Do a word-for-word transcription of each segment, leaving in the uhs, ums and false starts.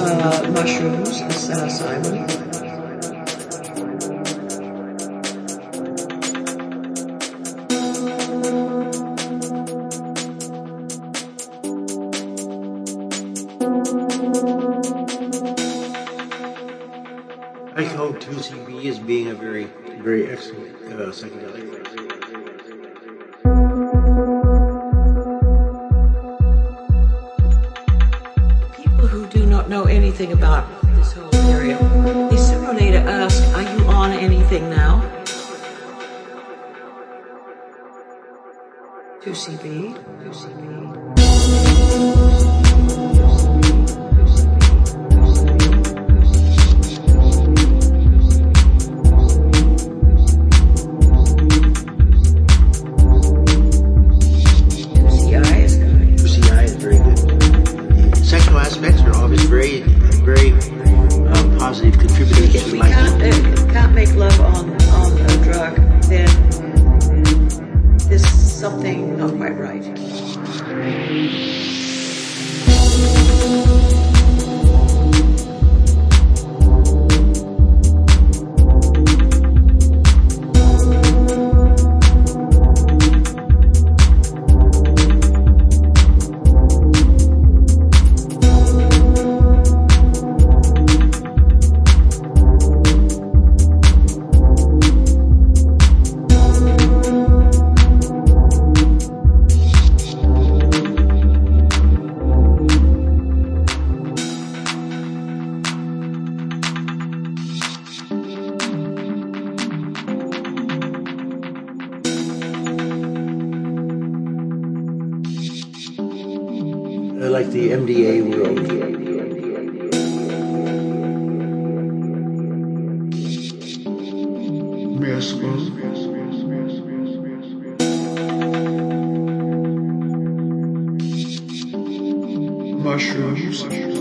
uh, mushrooms, psilocybin. I hold two C B as being a very, very excellent uh, psychedelic. People who do not know anything about this whole area, they sooner or later ask, are you on anything now? two C B, two C B. Aspects are always very, very uh, positive contributors if to we life. Can't, uh, can't make love on, on a drug, then there's something not quite right. Uh, like the M D A world. Mushrooms.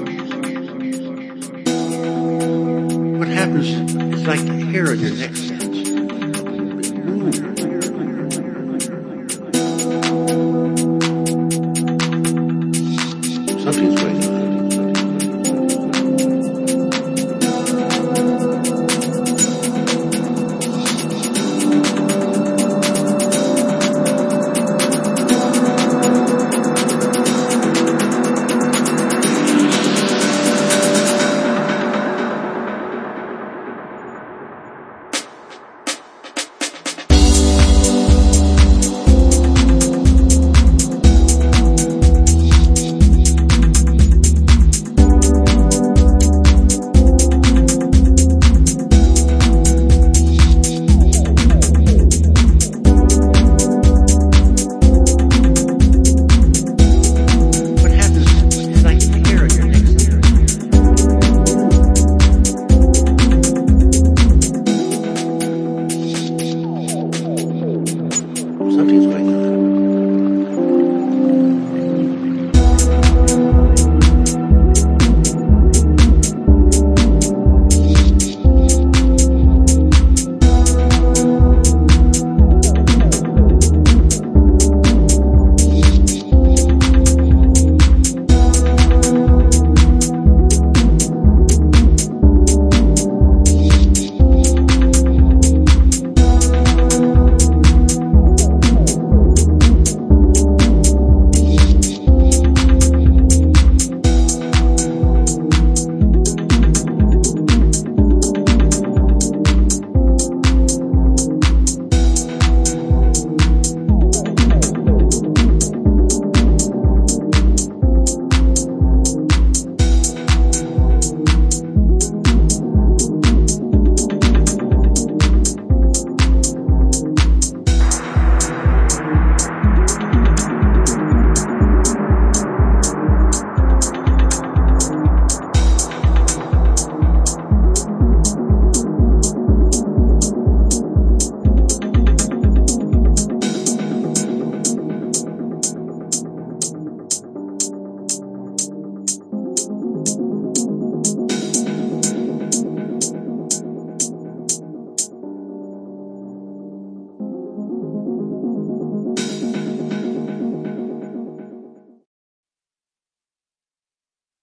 What happens is like hair on your neck stands. Ooh. Something's going on.